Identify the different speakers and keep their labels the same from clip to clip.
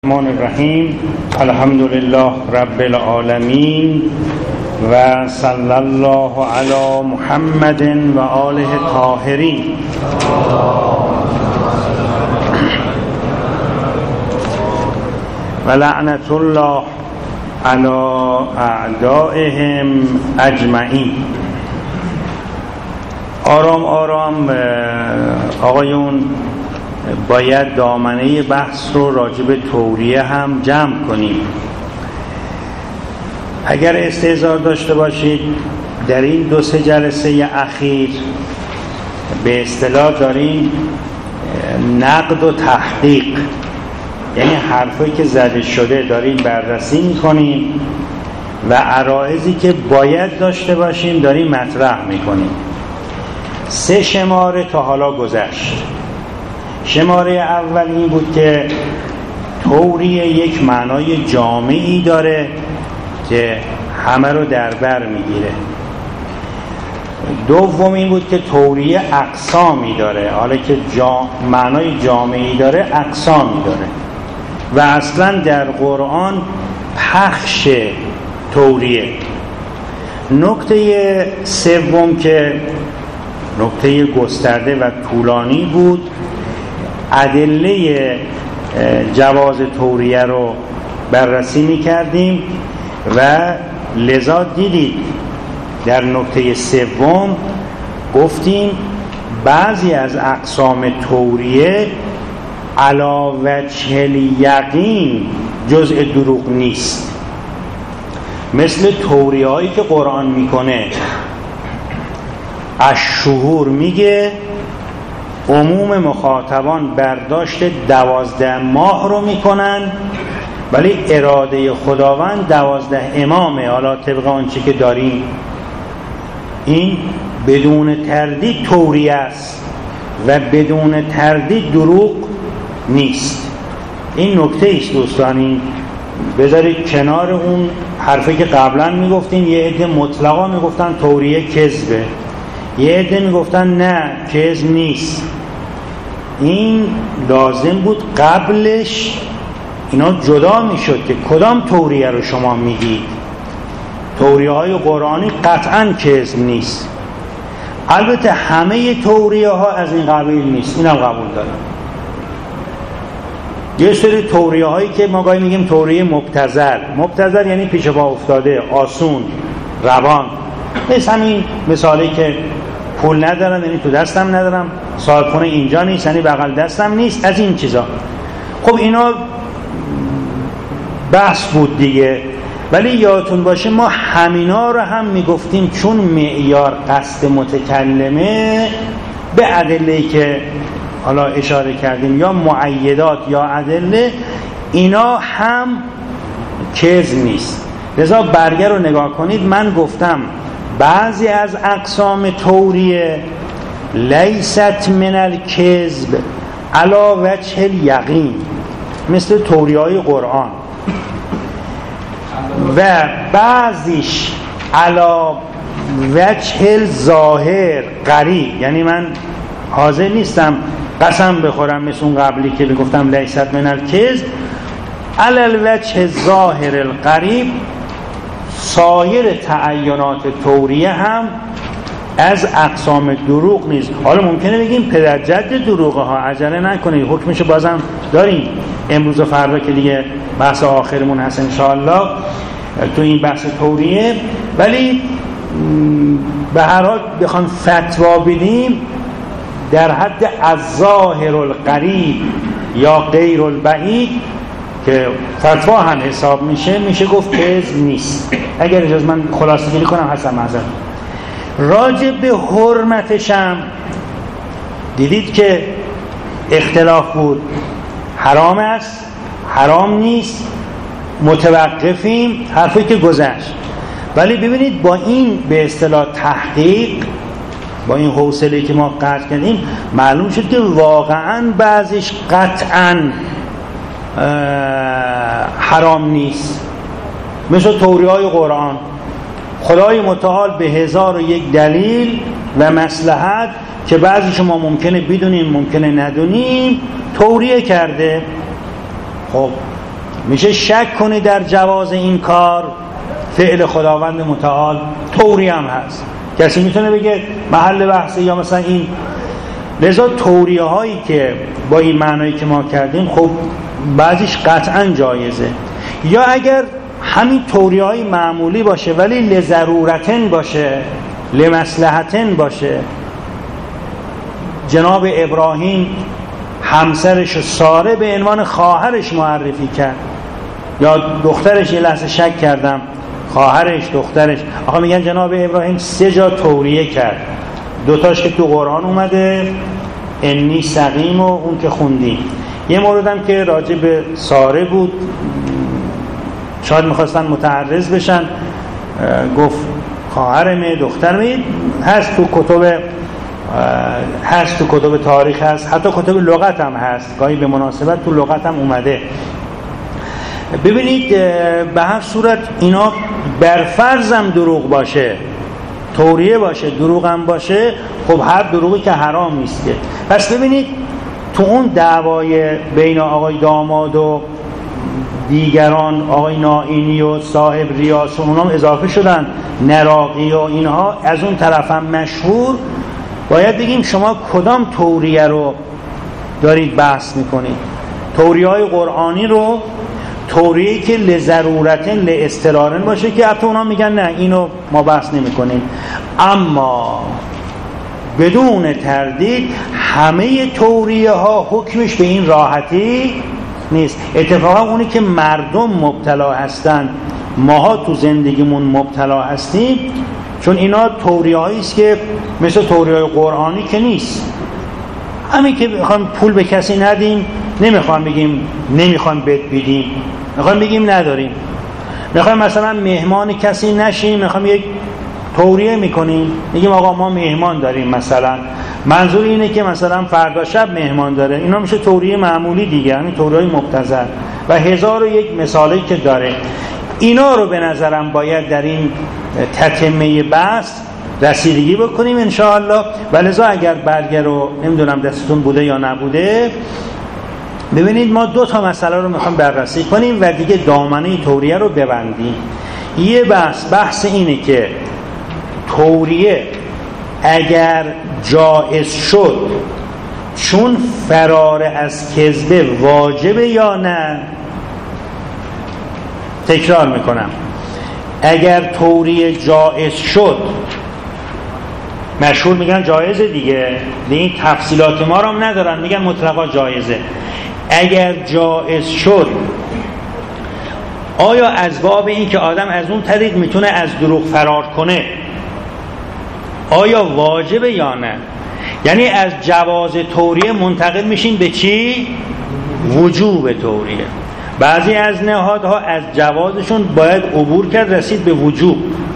Speaker 1: الرحمن الرحیم. الحمد لله رب العالمین و صلی الله علی محمد و آله الطاهرین. و لعنت الله علی اعدائهم اجمعین. آرام آرام آقایون باید دامنه بحث رو راجع به توریه هم جمع کنیم. اگر استحضار داشته باشید در این 2-3 جلسه اخیر به اصطلاح داریم نقد و تحقیق، یعنی حرفایی که زده شده داریم بررسی میکنیم و عرایضی که باید داشته باشیم داریم مطرح میکنیم. 3 شماره تا حالا گذشت. شماره اول این بود که توریه یک معنای جامعی داره که همه رو در بر میگیره. دوم این بود که توریه اقسامی داره، حالا که معنای جامعی داره اقسامی داره و اصلا در قرآن پخش توریه. نکته سوم که نکته گسترده و طولانی بود، ادله جواز توریه رو بررسی می‌کردیم و لذا دیدید در نکته سوم گفتیم بعضی از اقسام توریه علی وجه الیقین جزء دروغ نیست، مثل توریه هایی که قرآن میکنه. الشهور میگه عموم مخاطبان برداشت 12 ماه رو میکنن، ولی اراده خداوند 12 امامه. حالا طبق آنچه که داریم این بدون تردید توریه است و بدون تردید دروغ نیست. این نکته ایست دوستان، این بذارید کنار اون حرفی که قبلا میگفتیم. یه عده مطلقا میگفتن توریه کذبه، یه عده میگفتن نه کذب نیست. این لازم بود قبلش اینا جدا میشد که کدام توریه رو شما میگید. توریه های قرآنی قطعا کذب نیست. البته همه توریه ها از این قبیل نیست، اینم قبول دارم. یه سری توریه هایی که ما گاهی میگیم توریه مبتذل یعنی پیش پا افتاده، آسون، روان. مثل همین مثالی که پول ندارم یعنی تو دستم ندارم، صاحب خونه اینجا نیست یعنی بغل دستم نیست، از این چیزا. خب اینا بحث بود دیگه. ولی یادتون باشه ما همینا رو هم میگفتیم چون معیار قصد متکلمه به ادله‌ای که حالا اشاره کردیم یا مؤیدات یا ادله، اینا هم کذب نیست. لذا برگه رو نگاه کنید. من گفتم بعضی از اقسام توریه لیست من الکذب علی وجه الیقین، مثل توریه های قرآن، و بعضیش علی وجه الظاهر قریب، یعنی من حاضر نیستم قسم بخورم مثل اون قبلی که گفتم لیست من الکذب، علی الوجه الظاهر القریب. سایر تعینات توریه هم از اقسام دروغ نیست. حالا ممکنه بگیم پدر جد دروغه ها، عجله نکنید، حکمشو بازم داریم امروز و فردا که دیگه بحث آخرمون هست انشاءالله تو این بحث توریه. ولی به هر حال بخوام فتوا بدیم در حد الظاهر القریب یا غیر البعید که فتوا هم حساب میشه گفت کذب نیست. اگر اجازه من خلاصه گیری کنم حسن معذرت. راجع به حرمتشم دیدید که اختلاف بود، حرام است حرام نیست، متوقفیم، حرفی که گذشت. ولی ببینید با این به اصطلاح تحقیق، با این حوصله که ما قطع کردیم، معلوم شد که واقعا بعضیش قطعا حرام نیست. مثل توریه های قرآن خدای متعال به 1001 دلیل و مصلحت که بعضی شما ممکنه بدونیم ممکنه ندونیم توریه کرده. خب میشه شک کنی در جواز این کار، فعل خداوند متعال توریه هم هست. کسی میتونه بگه محل بحثه یا مثلا این. لذا توریه هایی که با این معنایی که ما کردیم خب بعضیش قطعا جایزه، یا اگر همین توریه های معمولی باشه ولی لضرورتن باشه، لمصلحتن باشه. جناب ابراهیم همسرش ساره به عنوان خواهرش معرفی کرد، یا دخترش، یه لحظه شک کردم خواهرش دخترش. آقا میگن جناب ابراهیم 3 جا توریه کرد، 2 تاش که تو قرآن اومده، انی سقیم و اون که خوندیم. یه موردم که راجع به ساره بود، شاید میخواستن متعرض بشن، گفت خواهرمه دخترمه، هست تو کتب تاریخ هست، حتی کتب لغت هم هست، گاهی به مناسبت تو لغت هم اومده. ببینید به هر صورت اینا برفرضم دروغ باشه، توریه باشه، دروغ هم باشه، خب هر دروغی که حرام نیست که. پس ببینید تو اون دعوای بین آقای داماد و دیگران، آقای نائینی و صاحب ریاسون، اونام اضافه شدن، نراقی و اینها از اون طرف هم مشهور. باید بگیم شما کدام توریه رو دارید بحث میکنید؟ توریه های قرآنی رو، توریه‌ای که لضرورتن لاضطرارن باشه که حتی اونا میگن نه اینو ما بحث نمیکنیم. اما بدون تردید همه توریه ها حکمش به این راحتی نیست. اتفاقا اونی که مردم مبتلا هستن، ماها تو زندگیمون مبتلا هستیم، چون اینا توریه هایی است که مثل توریه های قرآنی که نیست. همین که میخوایم پول به کسی ندیم، نمیخوایم بگیم نمیخوایم بدیم، میخوایم بگیم نداریم. میخوایم مثلا مهمان کسی نشیم، میخوایم یک توریه میکنیم، میگیم آقا ما مهمان داریم مثلا، منظور اینه که مثلا فردا شب مهمان داره. اینا میشه توریه معمولی دیگه، همین توریه مبتذل و 1001 مثالی که داره. اینا رو به نظرم باید در این تتمه بحث رسیدگی بکنیم انشاءالله. ولذا اگر برگه رو نمیدونم دستتون بوده یا نبوده، ببینید ما 2 تا مسئله رو میخوام بررسی کنیم و دیگه دامنه توریه رو ببندیم. یه بحث اینه که توریه اگر جایز شد چون فرار از کذبه واجبه یا نه. تکرار میکنم، اگر توریه جایز شد، مشهور میگن جایزه دیگه، این تفصیلات ما رو هم ندارن، میگن مطلقا جایزه. اگر جایز شد، آیا از باب این که آدم از اون طریق میتونه از دروغ فرار کنه، آیا واجبه یا نه؟ یعنی از جواز توریه منتقل میشین به چی؟ وجوب توریه. بعضی از نهادها از جوازشون باید عبور کرد، رسید به وجوب.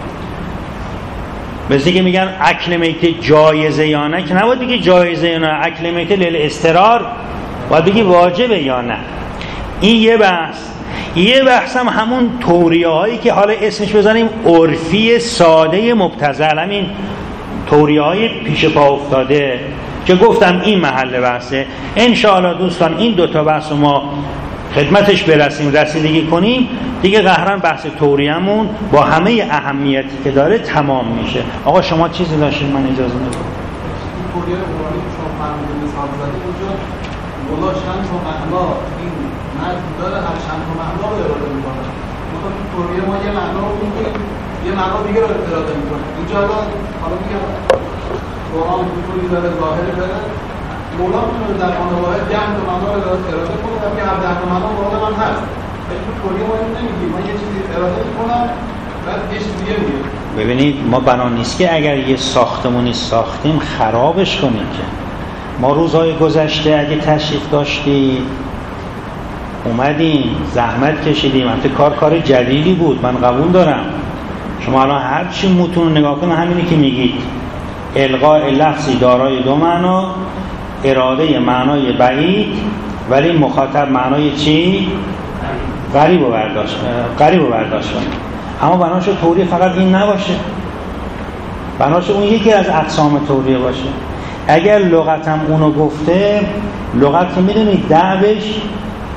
Speaker 1: مثل که میگن اکل میته جایزه یا نه، که نباید بگی جایزه یا نه، اکل میته للاضطرار، باید بگی واجبه یا نه. این یه بحث. یه بحث هم همون توریه هایی که حالا اسمش بزنیم عرفی ساده مبتذل، همین توریه های پیش پا افتاده که گفتم این محل بحثه. انشاءالله دوستان این 2 تا بحث ما خدمتش برسیم، رسیدگی کنیم، دیگه قهرن بحث توریه‌مون با همه اهمیتی که داره تمام میشه. آقا شما چیزی داشتید من اجازه میدم.
Speaker 2: توریه قرآنی که شما فرمودید مثال زدید اونجا مولا چند تا معنا این مرد داره، هر چند تا معنا رو اراده میکنه. مثلا تو توریه ما یه معنا رو میگیم، یه معنا دیگه رو اراده میکنه. اینجا حالا میگم قرآن توری داره، ظاهر داره، مولا میتونه در آن واحد 10 تا معنا رو اراده کنه و هر 10 تا معنا مراد من هست. تو توریه ما نمیگیم، من یه چیزی اراده میکنم بعد یه چیز دیگه میگم.
Speaker 1: ببینید ما بنا نیست که اگر یه ساختمونی ساختیم خرابش کنیم که. ما روزهای گذشته اگه تشریف داشتید اومدیم زحمت کشیدیم، البته کار جلیلی بود، من قبول دارم. شما الان هر چی متون نگاه کنید همینی که میگید، القاء لفظی دارای 2 معنا، اراده معنای بعید ولی مخاطب معنای چی؟ قریب و برداشت کنید. اما بناش توریه فقط این نباشه، بناش اون یکی از اقسام توریه باشه. اگر لغت هم اونو گفته، لغت که میدونید دعوش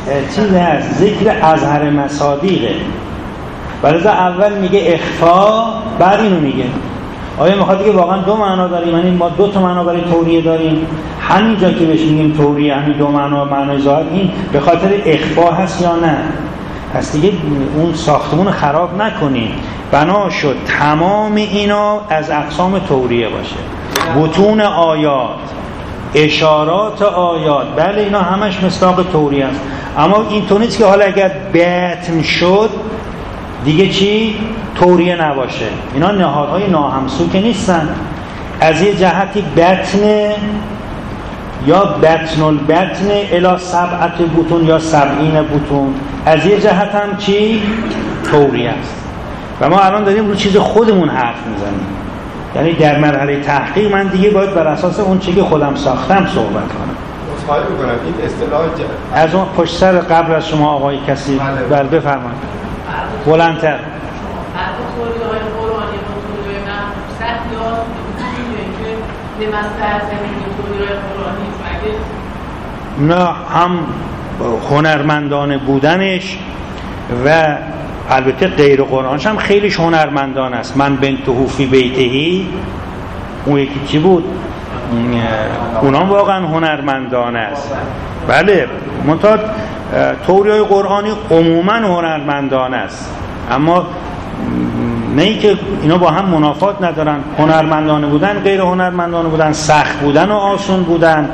Speaker 1: چیز هست، ذکر اظهر مصادیقه. ولذا اول میگه اخفا، بعد اینو میگه. آیا میخواد که واقعا دو معنا داریم؟ یعنی ما دو تا معنا برای توریه داریم، همینجا که بهش میگیم توریه همین دو معنا، معنای ظاهر این به خاطر اخفا هست یا نه؟ پس دیگه اون ساختمون خراب نکنیم. بنا شد تمام اینا از اقسام توریه باشه. بطون آیات، اشارات آیات، بله اینا همش مصداق توریه است. اما این تو نیست که حالا اگر بطن شد دیگه چی؟ توریه نباشه. اینا نهادهای ناهمسو که نیستن. از یه جهتی بطن یا بطن البطن الی سبعت بطون یا 70 بطون، از یه جهت هم چی؟ توریه است. و ما الان داریم رو چیز خودمون حرف میزنیم. یعنی در مرحله تحقیق من دیگه باید بر اساس اون چیزی که خودم ساختم صحبت کنم.
Speaker 3: مصاحبه کنم این اصطلاح
Speaker 1: از اون پشت سر قبل از شما آقای کسی بله بفرمایید بلندتر.
Speaker 4: حتی توریه‌های قرآنی و توریه‌های محفوظ یا که به مصلحت زمینی توریه‌های قرآنی مگه
Speaker 1: نه هم هنرمندانه بودنش و البته غیر قرآنش هم خیلیش هنرمندان است. من بنتهو فی بیتهی، اون یکی چی بود؟ اونام واقعا هنرمندان است. بله منتها توریه‌های قرآنی عموما هنرمندان است، اما نه ای که اینا با هم منافات ندارن. هنرمندانه بودن، غیر هنرمندانه بودن، سخت بودن و آسون بودن،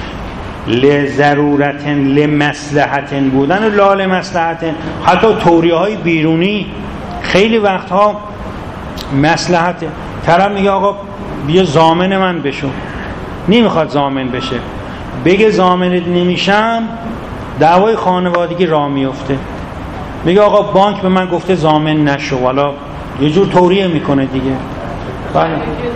Speaker 1: لضرورت لمصلحت بودن و لا لمصلحت. حتی توریه های بیرونی خیلی وقتها مصلحته. طرف میگه آقا بیا ضامن من بشو، نمیخواد ضامن بشه، بگه ضامنت نمیشم، دعوای خانوادگی راه میفته. میگه آقا بانک به من گفته ضامن نشو، والا یه جور توریه میکنه دیگه.
Speaker 4: بله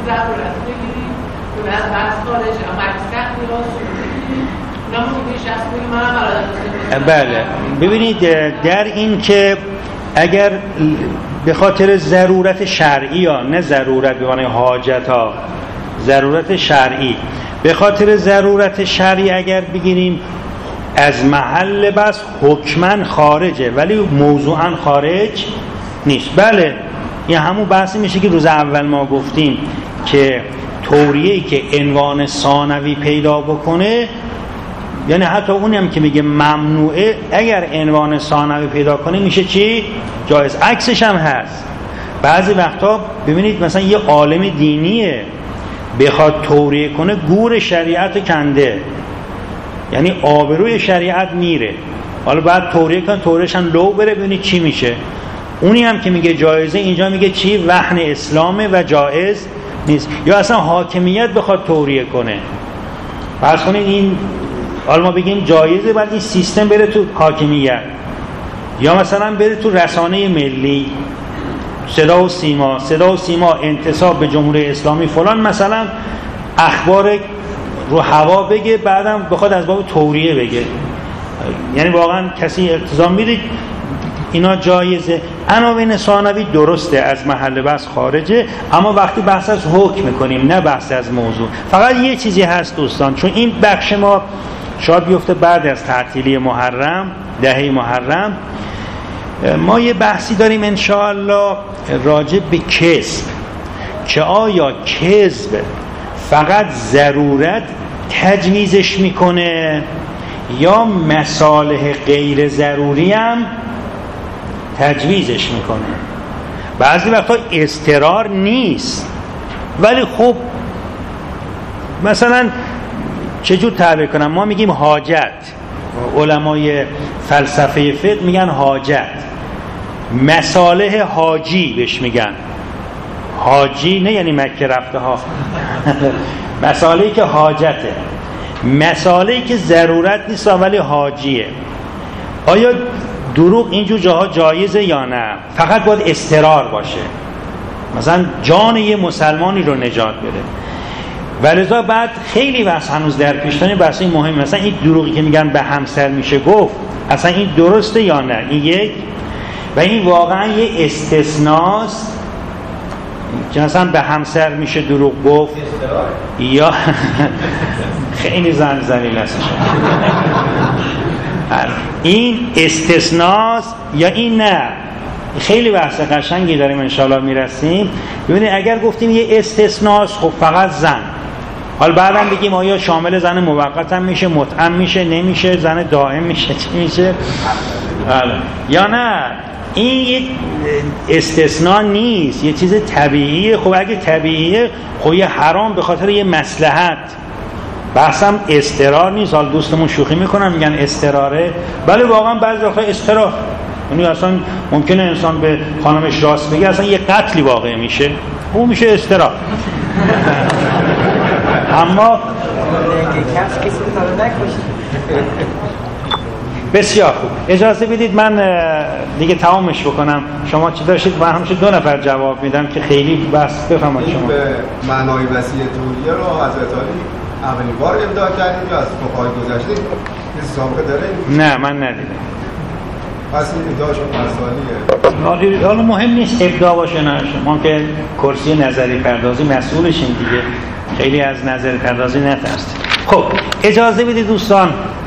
Speaker 1: بله ببینید در این که اگر به خاطر ضرورت شرعی یا نه ضرورت به معنی حاجت ها، ضرورت شرعی، به خاطر ضرورت شرعی اگر بگیریم از محل بس حکماً خارجه ولی موضوعاً خارج نیست. بله این همون بحثی میشه که روز اول ما گفتیم که توریه‌ای که عنوان ثانوی پیدا بکنه، یعنی حتی اونی هم که میگه ممنوعه، اگر عنوان ثانوی پیدا کنه میشه چی؟ جایز. عکسش هم هست. بعضی وقتا ببینید مثلا یه عالم دینیه بخواد توریه کنه گور شریعت کنده، یعنی آبروی شریعت میره. حالا بعد توریه کنه، توریهش هم لو بره ببینید چی میشه. اونی هم که میگه جایزه اینجا میگه چی؟ وهن اسلامه و جایز نیست. یا اصلا حاکمیت بخواد توریه کنه، فرض کنید این حالا ما بگیم جایزه، بعد این سیستم بره تو حاکمیت، یا مثلا بره تو رسانه ملی، صدا و سیما انتصاب به جمهوری اسلامی فلان، مثلا اخبار رو هوا بگه، بعدم بخواد از باب توریه بگه. یعنی واقعا کسی التزام میده اینا جایزه. عناوین ثانوی درسته از محل بحث خارجه، اما وقتی بحث از حکم میکنیم نه بحث از موضوع. فقط یه چیزی هست دوستان، چون این بخش ما شاید بیفته بعد از تعطیلی محرم، دهه محرم، ما یه بحثی داریم انشاءالله راجع به کذب، که آیا کذب فقط ضرورت تجویزش میکنه یا مصالح غیر ضروری هم تجویزش میکنه. بعضی وقتا اضطرار نیست، ولی خب مثلا چجور تعبیر کنم، ما میگیم حاجت، علمای فلسفه فقه میگن حاجت، مصالح حاجی بهش میگن. حاجی نه یعنی مکه رفته ها مصالحی که حاجته، مصالحی که ضرورت نیست ولی حاجیه. آیا دروغ اینجور جاها جایزه یا نه؟ فقط باید اضطرار باشه، مثلا جان یه مسلمانی رو نجات بده. ولذا بعد خیلی بحث هنوز در پیشتانی بحثی مهم، مثلا این دروغی که میگن به همسر میشه گفت، اصلا این درسته یا نه؟ این یک. و این واقعا یه استثناست که مثلا به همسر میشه دروغ گفت یا خیلی زن زلیل است. این استثناست یا این نه؟ خیلی بحث قشنگی داریم انشاءالله میرسیم. ببینید اگر گفتیم یه استثناست خب فقط زن، حالا بعدم بگیم آیا شامل زن موقت هم میشه، متعم میشه، نمیشه، زن دائم میشه، چی میشه؟ یا نه این یک استثناء نیست، یه چیز طبیعیه. خب اگه طبیعیه خب یه حرام به خاطر یه مصلحت، بحثم اضطرار نیست. حالا دوستمون شوخی میکنن میگن اضطراره، بله واقعا بعضی وقتا اضطرار، یعنی اصلا ممکنه انسان به خانمش راست بگه اصلا یه قتلی واقع میشه، اون میشه اضطرار. اما بسیار خوب، اجازه بدید من دیگه تمامش بکنم. شما چی داشتید؟ من همیشه 2 نفر جواب میدم که خیلی بس بفهمید. شما
Speaker 3: به معنای وسیع توریه رو حضرت علی اولین بار ابداع کردید یا از فقهای گذشته این سابقه داره؟
Speaker 1: نه من ندیدم.
Speaker 3: پس این ابداعشون فرسانیه.
Speaker 1: حالا مهم نیست ابداع باشه نه، ما که کرسی نظری پردازی مسئولشیم دیگه، خیلی از نظری پردازی نترسید. خب اجازه بدید دوستان،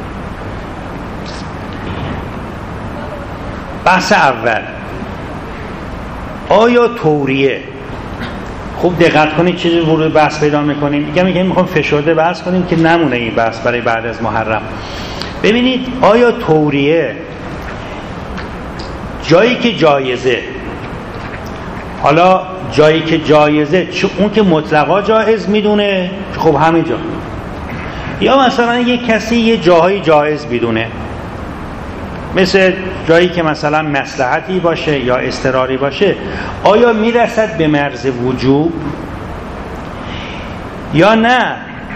Speaker 1: بحث اول، آیا توریه؟ خوب دقت کنید چیزی ورود بحث پیدا میکنیم. میخوام فشرده بحث کنیم که نمونه این بحث برای بعد از محرم. ببینید آیا توریه جایی که جایزه، حالا جایی که جایزه اون که مطلقا جایز میدونه خب همه جا، یا مثلا یک کسی یه جاهای جایز میدونه، مثل جایی که مثلا مصلحتی باشه یا اضطراری باشه، آیا میرسد به مرز وجوب یا نه؟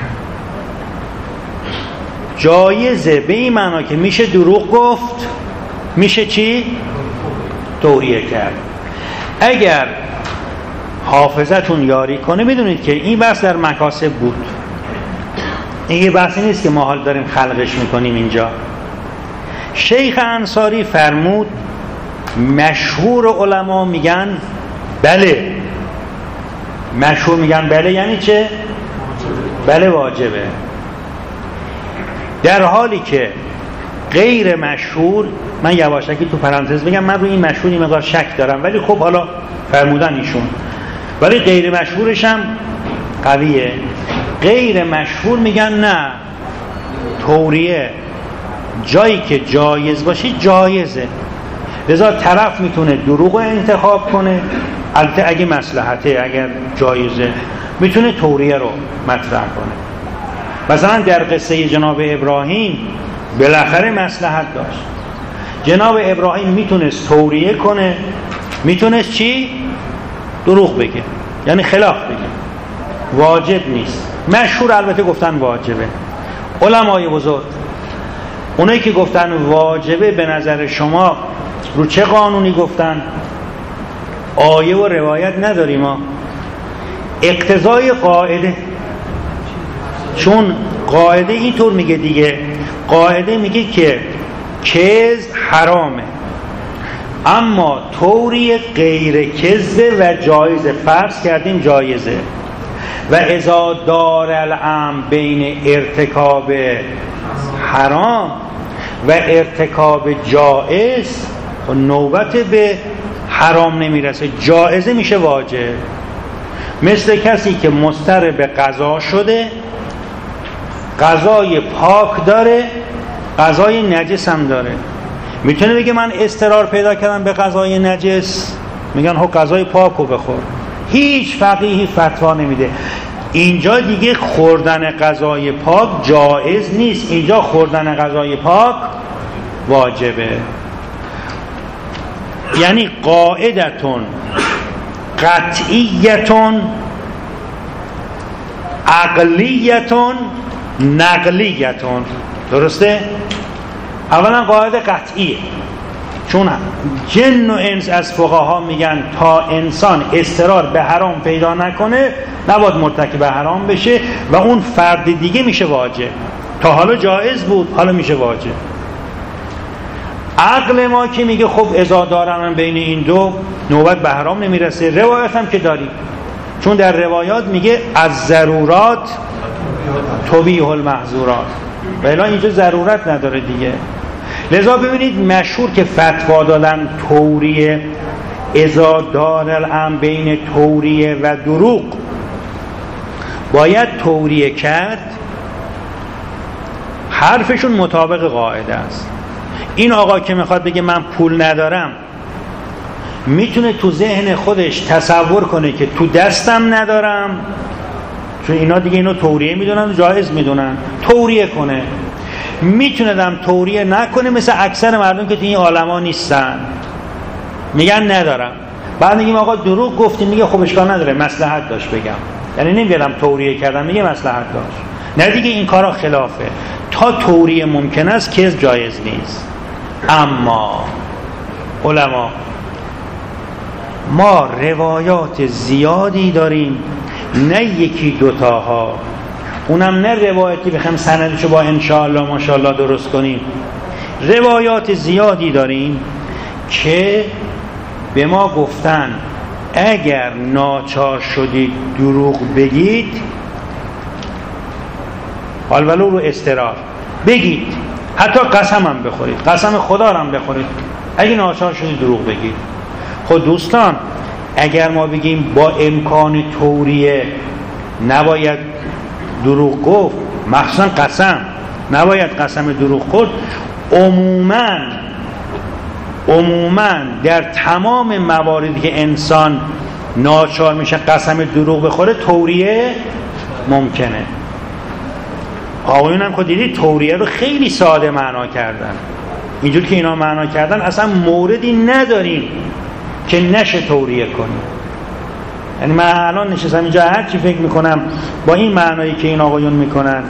Speaker 1: جایزه به این معنا که میشه دروغ گفت، میشه چی؟ توریه کرد. اگر حافظتون یاری کنه میدونید که این بحث در مکاسب بود، این یه بحثی نیست که ما حال داریم خلقش میکنیم اینجا. شیخ انصاری فرمود، مشهور علما میگن بله، مشهور میگن بله یعنی چه؟ بله واجبه. در حالی که غیر مشهور، من یواشکی تو پرانتز بگم من روی این مشهور این مقدار شک دارم، ولی خب حالا فرمودن ایشون، ولی غیر مشهورش هم قویه. غیر مشهور میگن نه، توریه جایی که جایز باشه جایزه، لذا طرف میتونه دروغ انتخاب کنه، البته اگه مصلحته، اگر جایزه میتونه توریه رو مطرح کنه. مثلا در قصه جناب ابراهیم بالاخره مصلحت داشت، جناب ابراهیم میتونست توریه کنه، میتونست چی؟ دروغ بگه، یعنی خلاف بگه، واجب نیست. مشهور البته گفتن واجبه. علمای بزرگ اونایی که گفتن واجبه به نظر شما رو چه قانونی گفتن؟ آیه و روایت نداریم ما، اقتضای قاعده، چون قاعده اینطور میگه دیگه، قاعده میگه که کذب حرامه اما توری غیر کذب و جایزه، فرض کردیم جایزه. و اذا دار الامر بین ارتکاب حرام و ارتکاب جایز، نوبت به حرام نمیرسه، جایزه میشه واجب. مثل کسی که مضطر به قضا شده، قضای پاک داره، قضای نجس هم داره، میتونه بگه من اضطرار پیدا کردم به قضای نجس، میگن خب قضای پاکو بخور، هیچ فقیهی فتوا نمیده. اینجا دیگه خوردن غذای پاک جایز نیست، اینجا خوردن غذای پاک واجبه. یعنی قاعدتون قطعیتون عقلیتون نقلیتون، درسته؟ اولا قاعده قطعیه، چون جن و انس از فقها میگن تا انسان اضطرار به حرام پیدا نکنه نباید مرتکب حرام بشه و اون فرد دیگه میشه واجب. تا حالا جایز بود، حالا میشه واجب. عقل ما که میگه خب اذا دارن بین این دو نوبت به حرام نمیرسه. روایت هم که داریم، چون در روایات میگه از ضرورات تبیح المحظورات، ولی اینجا ضرورت نداره دیگه. لذا ببینید مشهور که فتوا دادن توریه اذا دار الامر بین توریه و دروغ باید توریه کرد، حرفشون مطابق قاعده است. این آقا که میخواد بگه من پول ندارم میتونه تو ذهن خودش تصور کنه که تو دستم ندارم، چون اینا دیگه اینو توریه میدونن، جایز میدونن، توریه کنه. میتونه توریه نکنه مثل اکثر مردم که تو این عالما نیستن، میگن ندارم. بعد میگیم آقا دروغ گفتی، میگه خب اشکال نداره مصلحت داشت بگم، یعنی نمیگم توریه کردم، میگه مصلحت داشت. نه دیگه این کارا خلافه. تا توریه ممکن است کذب جایز نیست. اما علما ما روایات زیادی داریم، نه یکی دوتاها، اونم نه روایتی بخوام سندشو با انشاءالله ماشاءالله درست کنیم. روایات زیادی داریم که به ما گفتن اگر ناچار شدید دروغ بگید، حال ولو رو استرار بگید، حتی قسم هم بخورید، قسم خدا هم بخورید، اگه ناچار شدید دروغ بگید. خود دوستان اگر ما بگیم با امکان توریه نباید دروغ گفت، مخصوصا قسم نباید قسم دروغ خورد، عموما در تمام مواردی که انسان ناچار میشه قسم دروغ بخوره توریه ممکنه. آقایون هم خود دیدید توریه رو خیلی ساده معنا کردن. اینجور که اینا معنا کردن اصلا موردی نداریم که نشه توریه کنیم. یعنی من الان نشستم اینجا هر چی فکر میکنم با این معنایی که این آقایون میکنن،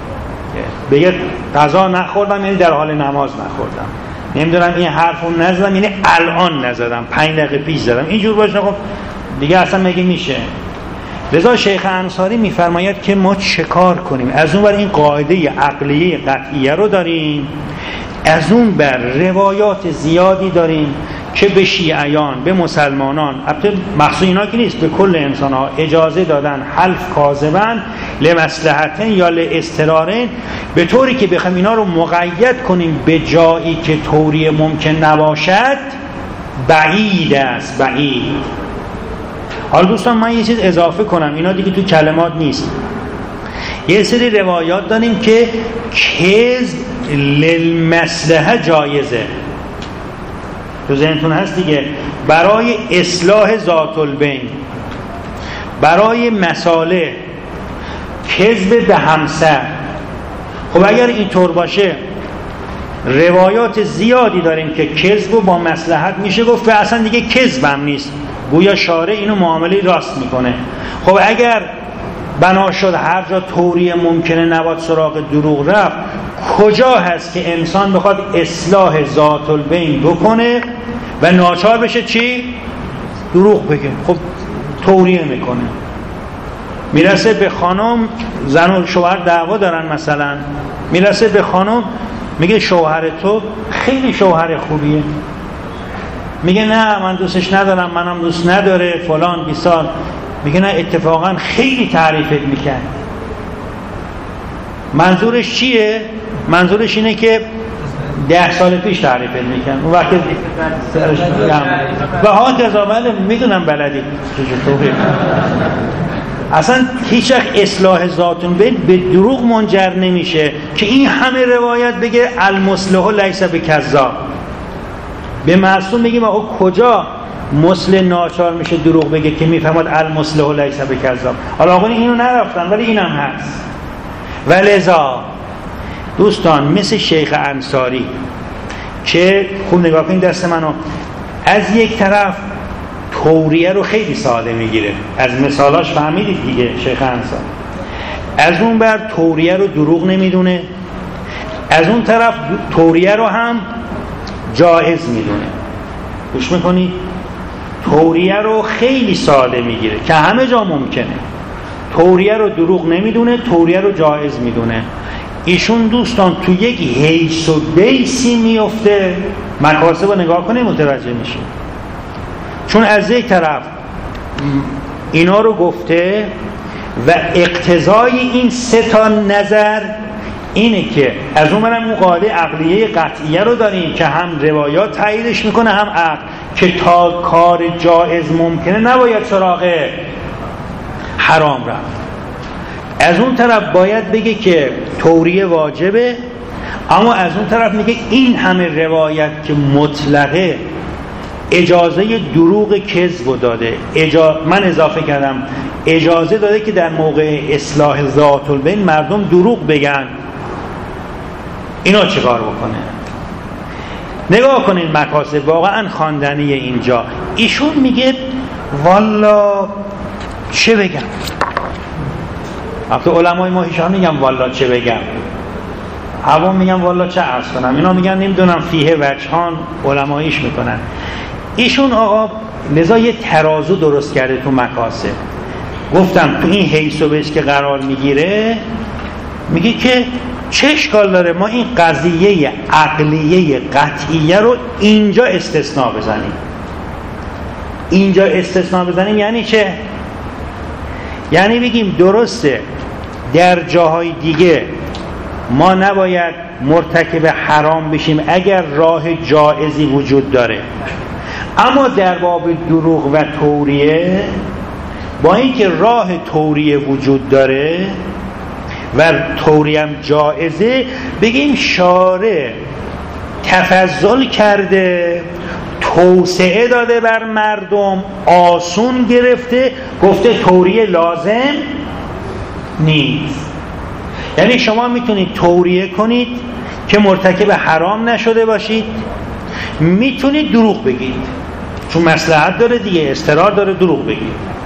Speaker 1: به یک غذا نخوردم یعنی در حال نماز نخوردم، نمیدونم این حرفو نزدم یعنی الان نزدم، 5 دقیقه پیش زدم، اینجور باشه خب دیگه اصلا مگه میشه؟ لذا شیخ انصاری میفرماید که ما چه کار کنیم؟ از اون بر این قاعده عقلیه قطعیه رو داریم، از اون بر روایات زیادی داریم که به شیعیان، به مسلمانان، البته مخصوص اینا که نیست، به کل انسان ها اجازه دادن حلف کاذبن لمصلحتن یا لاضطرارن، به طوری که بخوام اینا رو مقید کنیم به جایی که توریه ممکن نباشد بعید است، بعید. حالا دوستان من یه چیز اضافه کنم، اینا دیگه تو کلمات نیست. یه سری روایات داریم که کذب للمصلحه جایزه، تو ذهنتون هست دیگه، برای اصلاح ذات البین، برای مصالح، کذب به همسر. خب اگر اینطور باشه روایات زیادی داریم که کذب با مصلحت میشه گفت و اصلا دیگه کذب هم نیست، گویا شارع اینو معامله راست میکنه. خب اگر بنا شد هر جا توریه ممکنه نباید سراغ دروغ رفت، کجا هست که انسان بخواد اصلاح ذات البین بکنه و ناچار بشه چی؟ دروغ بگه؟ خب توریه میکنه. میرسه به خانم، زن و شوهر دعوا دارن مثلا، میرسه به خانم میگه شوهر تو خیلی شوهر خوبیه، میگه نه من دوستش ندارم، منم دوست نداره فلان بیسار، میگه نه اتفاقا خیلی تعریفت میکرد. منظورش چیه؟ منظورش اینه که 10 سال پیش تعریفت میکرد، اون وقت و ها کذابه میدونم بلدی اصلا هیچ وقت اصلاح ذاتون به دروغ منجر نمیشه که این همه روایت بگه المصلح لیس بکذاب. به معصوم بگیم آقا کجا مصلح ناچار میشه دروغ بگه که میفهمد المصلح لیس بکذاب؟ حالا آقا اینو نرفتن ولی اینم هست. ولذا دوستان مثل شیخ انصاری که خوب نگاه کنید دست منو، از یک طرف توریه رو خیلی ساده میگیره، از مثالاش فهمیدید دیگه شیخ انصاری، از اون بر توریه رو دروغ نمیدونه، از اون طرف توریه رو هم جایز میدونه. گوش میکنید؟ توریه رو خیلی ساده میگیره که همه جا ممکنه، توریه رو دروغ نمیدونه، توریه رو جایز میدونه. ایشون دوستان تو یک حیث و بیسی میفته، مکاسب رو نگاه کنه متوجه میشه. چون از یک طرف اینا رو گفته و اقتضای این 3 تا نظر اینه که از اون منم اون قاعده عقلیه قطعیه رو داریم که هم روایات تاییدش میکنه هم عقل، که تا کار جایز ممکنه نباید سراغ حرام رفت. از اون طرف باید بگه که توریه واجبه، اما از اون طرف میگه این همه روایت که مطلقه اجازه دروغ کذب داده، من اضافه کردم اجازه داده که در موقع اصلاح ذات البین مردم دروغ بگن. اینا چه کار بکنه؟ نگاه کنین مکاسب واقعا خواندنی اینجا. ایشون میگه والا چه بگم؟ البته علمای ما هیچ میگم والا چه بگم، عوام میگم والا چه عرض کنم، اینا میگن نمیدونم فیه وجهان، علماییش میکنن. ایشون آقا لذا یه ترازو درست کرده تو مکاسب. گفتم تو این حیث و بهش که قرار میگیره، میگه که چه اشکال داره ما این قضیه عقلیه قطعیه رو اینجا استثناء بزنیم. اینجا استثناء بزنیم یعنی چه؟ یعنی بگیم درسته در جاهای دیگه ما نباید مرتکب حرام بشیم اگر راه جائزی وجود داره، اما در باب دروغ و توریه با اینکه راه توریه وجود داره و توریه هم جائزه، بگیم شارع تفضل کرده، توسعه داده بر مردم، آسون گرفته، گفته توریه لازم نیست. یعنی شما میتونید توریه کنید که مرتکب حرام نشده باشید، میتونید دروغ بگید چون مصلحت داره دیگه، اضطرار داره دروغ بگید.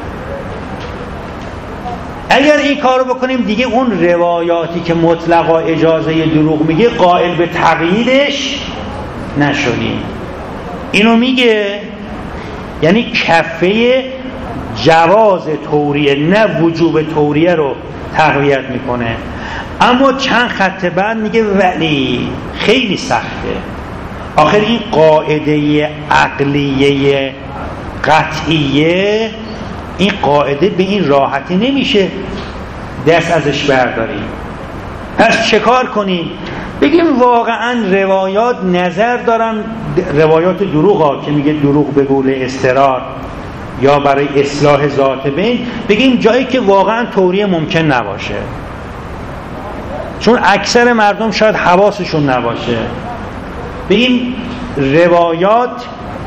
Speaker 1: اگر این کارو بکنیم دیگه اون روایاتی که مطلقا اجازه دروغ میگه قائل به تقییدش نشدیم. اینو میگه یعنی کفه جواز توریه نه وجوب توریه رو تقویت میکنه. اما چند خط بعد میگه ولی خیلی سخته. آخر این قاعده عقلیه قطعیه، این قاعده به این راحتی نمیشه دست ازش برداریم. پس چه کار کنیم؟ بگیم واقعا روایات نظر دارن، روایات دروغ ها که میگه دروغ به قول اضطرار یا برای اصلاح ذات بین، بگیم جایی که واقعا توریه ممکن نباشه، چون اکثر مردم شاید حواسشون نباشه. بگیم روایات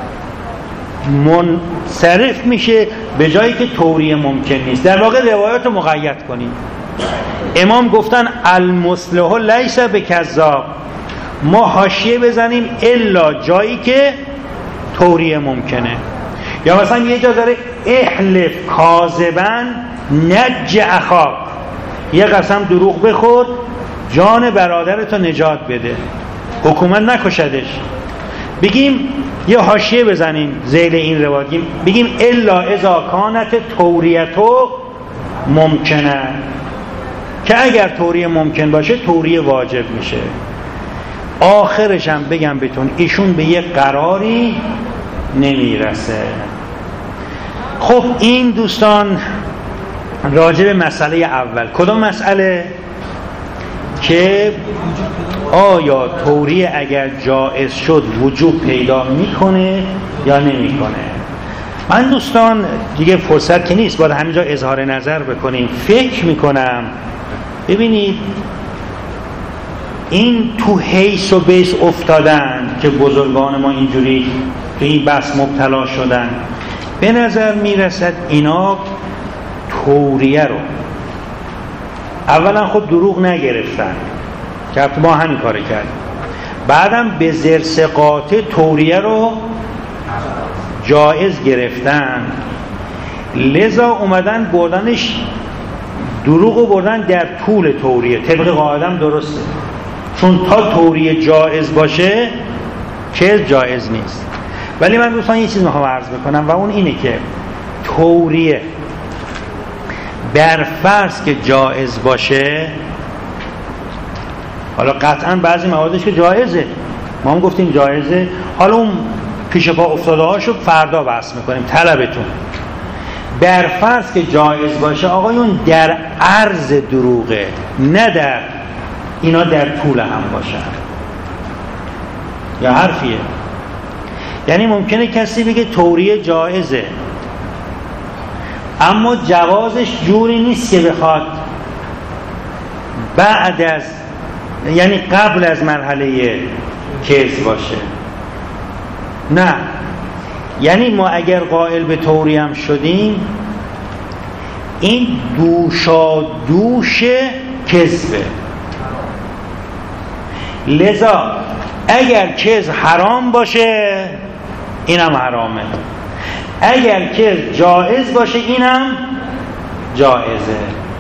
Speaker 1: منصرف میشه به جایی که توریه ممکن نیست. در واقع روایات رو مقید کنیم. امام گفتن المصلح لیس بکذاب، ما حاشیه بزنیم الا جایی که توریه ممکنه. یا مثلا یه جا داره احلف کاذبا نج اخاک، یه قسم دروغ بخور جان برادرتو نجات بده، حکومت نکشدش. بگیم یه حاشیه بزنیم ذیل این روایت، بگیم الا اذا کانت توریتو ممکنه، که اگر توریه ممکن باشه توریه واجب میشه. آخرش هم بگم بهتون ایشون به یه قراری نمیرسه. خب این دوستان راجع به مسئله اول. کدوم مسئله؟ که آیا توریه اگر جائز شد وجوب پیدا میکنه یا نمیکنه. من دوستان دیگه فرصت که نیست باید همینجا اظهار نظر بکنیم. فکر میکنم ببینید این تو حیث و بیس افتادن که بزرگان ما اینجوری تو این بحث مبتلا شدن، به نظر میرسد اینا توریه رو اولا خود دروغ نگرفتن که ما همین کار کردیم، بعدم به زرسقاطه توریه رو جایز گرفتن، لذا اومدن بردنش دروغ رو بردن در طول توریه. طبق قاعدم درسته، چون تا توریه جایز باشه چه جایز نیست. ولی من دوستان یه چیز میخوام عرض بکنم و اون اینه که توریه بر فرض که جایز باشه، حالا قطعا بعضی موادش که جایزه، ما هم گفتیم جایزه، حالا اون پیش پا افتاده هاشو فردا بحث میکنیم، طلبتون. بر فرض که جایز باشه آقایون در عرض دروغه، نه در اینا در طول هم باشن یا حرفیه. یعنی ممکنه کسی بگه توریه جایزه، اما جوازش جوری نیست که بخواد بعد از، یعنی قبل از مرحله کذب باشه. نه، یعنی ما اگر قائل به توری هم شدیم، این دوشا دوش کذبه. لذا اگر کذب حرام باشه اینم حرامه، اگر کذب جائز باشه اینم جائزه.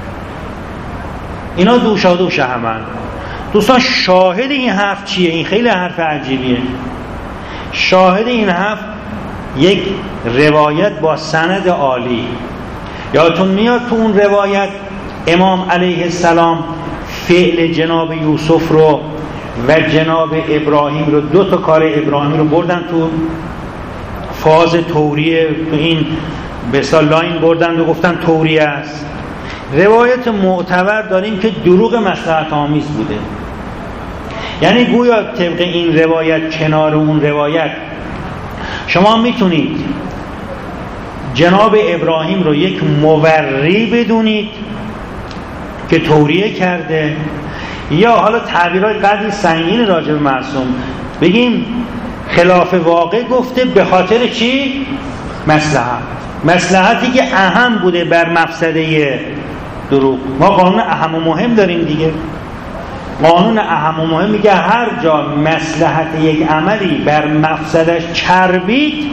Speaker 1: اینا دوشا دوش همن. دوستان شاهد این حرف چیه؟ این خیلی حرف عجیبیه. شاهد این حرف یک روایت با سند عالی. یادتون میاد تو اون روایت امام علیه السلام فعل جناب یوسف رو و جناب ابراهیم رو، دو تا کار ابراهیم رو بردن تو فاز توریه، تو این به اصطلاح لاین بردن و گفتن توریه است. روایت معتبر داریم که دروغ مصلحت آمیز بوده. یعنی گویا طبق این روایت کنار اون روایت شما میتونید جناب ابراهیم رو یک موری بدونید که توریه کرده، یا حالا تعبیرهای قدری سنگین راجع به معصوم بگیم خلاف واقع گفته به خاطر چی؟ مصلحتی که اهم بوده بر مفسده دروغ. ما قانون اهم و مهم داریم دیگه. قانون اهم و مهم میگه هر جا مصلحت یک عملی بر مفسدش چربید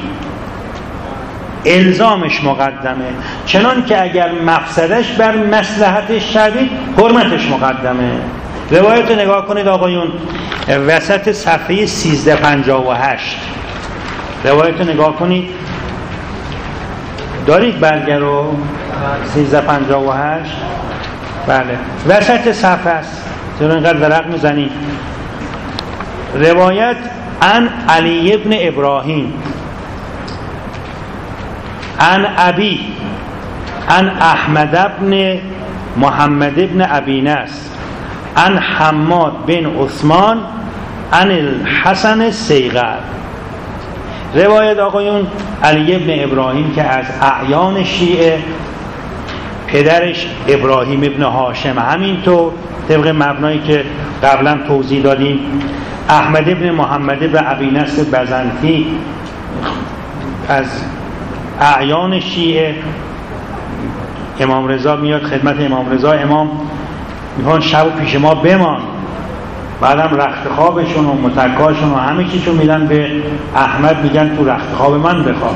Speaker 1: الزامش مقدمه، چنان که اگر مفسدش بر مصلحتش چربید حرمتش مقدمه. روایت نگاه کنید آقایون، وسط صفحه 1358 روایت نگاه کنید. دارید برگه رو 1358؟ بله وسط صفحه است، چرا اینقدر ورق میزنید؟ روایت عن علی ابن ابراهیم عن ابی عن احمد ابن محمد ابن ابی نصر عن حماد بن عثمان عن الحسن السیغر. روایت آقایون علی ابن ابراهیم که از اعیان شیعه، پدرش ابراهیم ابن هاشم همینطور طبق مبنایی که قبلا توضیح دادیم، احمد ابن محمد ابن ابی نصر بزنطی از اعیان شیعه. امام رضا میاد خدمت امام رضا، امام میگن شب پیش ما بمان، بعدم رخت خوابشون و متکاشون و همه چیشون میدن به احمد، میگن تو رخت خواب من بخواب.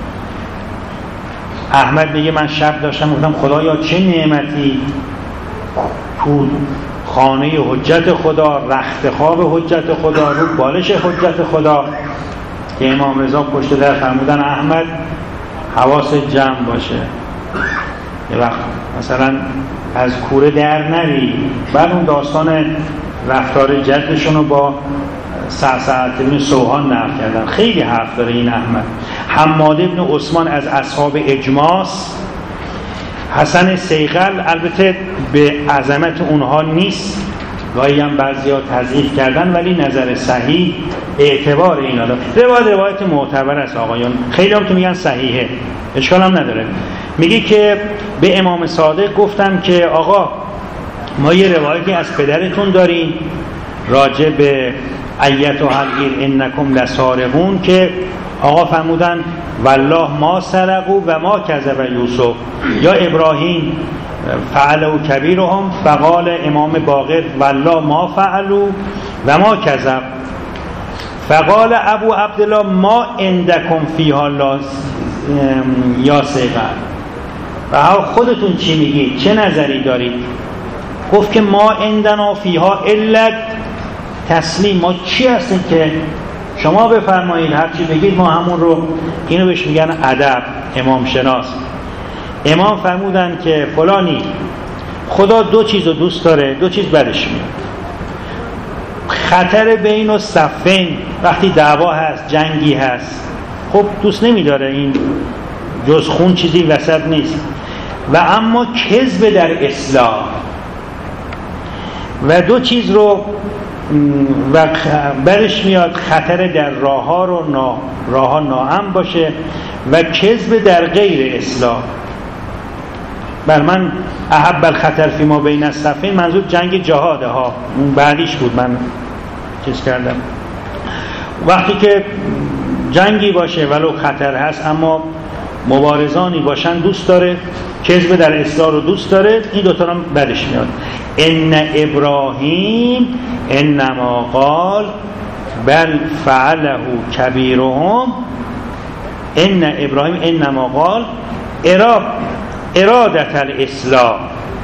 Speaker 1: احمد میگه من شب داشتم گفتم خدایا چه نعمتی تو خانه حجت خدا، رخت خواب حجت خدا، رو بالش حجت خدا، که امام رضا پشت در فرمودن احمد حواس جمع باشه، یه وقت مثلا از کوره در نری. بعد اون داستان رفتار جدشون رو با سعد بن سوهان نقل کردن. خیلی حرف داره این احمد. حماد ابن عثمان از اصحاب اجماس. حسن سیغل البته به عظمت اونها نیست، گاهی هم بعضیا تضعیف کردن، ولی نظر صحیح اعتبار اینا داره. روایت معتبر است آقایون، خیلی هم تو میگن صحیحه، اشکال هم نداره. میگه که به امام صادق گفتم که آقا ما یه روایتی از پدرتون داریم راجع به ایت و حلقیر انکم لسارقون، که آقا فرمودن والله ما سرقوا و ما کذب یوسف، یا ابراهیم فعلوا کبیرهم فقال امام باقر والله ما فعلوا و ما کذب، فقال ابو عبدالله ما عندکم فیها یا سیغل. و خودتون چی میگید، چه نظری دارید؟ گفت که ما عندنا فیها الا تسلیم. ما چی هستیم که شما بفرمایید هر چی بگید ما همون رو. اینو بهش میگن ادب، امام شناس. امام فرمودن که فلانی خدا دو چیز رو دوست داره، دو چیز بدش میاد. خطر بین و صفین، وقتی دعوا هست، جنگی هست، خب دوست نمیداره، این جز خون چیزی وسط نیست. و اما کذب در اصلاح، و دو چیز رو و برش میاد خطر در راه ها ناامن باشه و کذب در غیر اصلاح. بر من احب الخطر فی ما بین الصفین منظور جنگ جهاده ها، اون بعدیش بود من چیز کردم. وقتی که جنگی باشه ولو خطر هست اما مبارزانی باشن دوست داره، کذب در اصلاح رو دوست داره، این دوتا رو برش میاد. ان ابراهیم انما قال بل فعله کبیرهم، ان ابراهیم انما قال ارادت الاصلاح،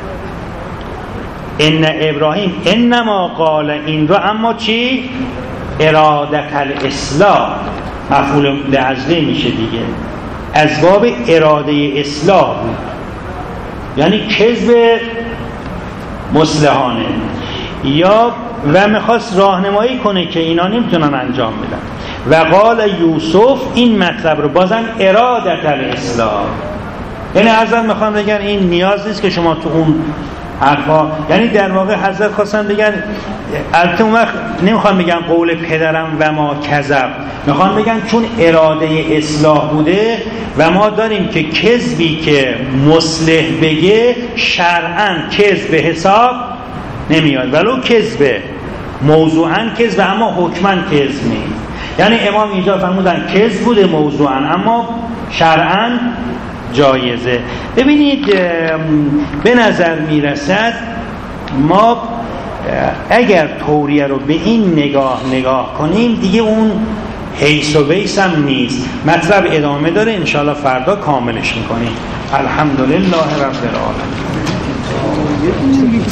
Speaker 1: ان ابراهیم انما قال این رو اما چی؟ ارادت الاصلاح، مفعول لأجله میشه دیگه، از باب اراده اصلاح بود، یعنی کذب مصلحانه، یا و میخواست راهنمایی کنه که اینا نمیتونن انجام بدن. و قال یوسف، این مطلب رو بازم ارادت الاصلاح، یعنی حضرت میخوام بگن این نیاز نیست که شما تو اون حرفا، یعنی در واقع حضرت خواستن بگن، البته اون وقت نمیخوام بگن قول پدرم و ما کذب، میخوام بگن چون اراده اصلاح بوده و ما داریم که کذبی که مصلح بگه شرعاً کذب حساب نمیاد، ولو کذب موضوعاً کذب اما حکماً کذب نیست. یعنی امام اینجا فرمودن کذب بوده موضوعاً اما شرعاً جایزه. ببینید به نظر میرسد ما اگر توریه رو به این نگاه کنیم دیگه اون حیث و بیس هم نیست. مطلب ادامه داره، انشاءالله فردا کاملش میکنیم. الحمدلله رب العالمین.